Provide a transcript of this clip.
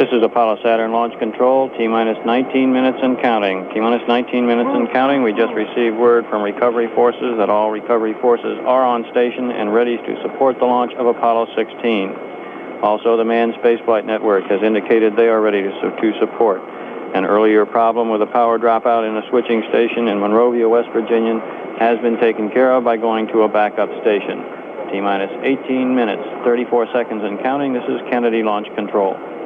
This is Apollo Saturn Launch Control, T-minus 19 minutes and counting. T-minus 19 minutes and counting. We just received word from recovery forces that all recovery forces are on station and ready to support the launch of Apollo 16. Also, the Manned Spaceflight Network has indicated they are ready to support. An earlier problem with a power dropout in a switching station in Monrovia, West Virginia, has been taken care of by going to a backup station. T-minus 18 minutes, 34 seconds and counting. This is Kennedy Launch Control.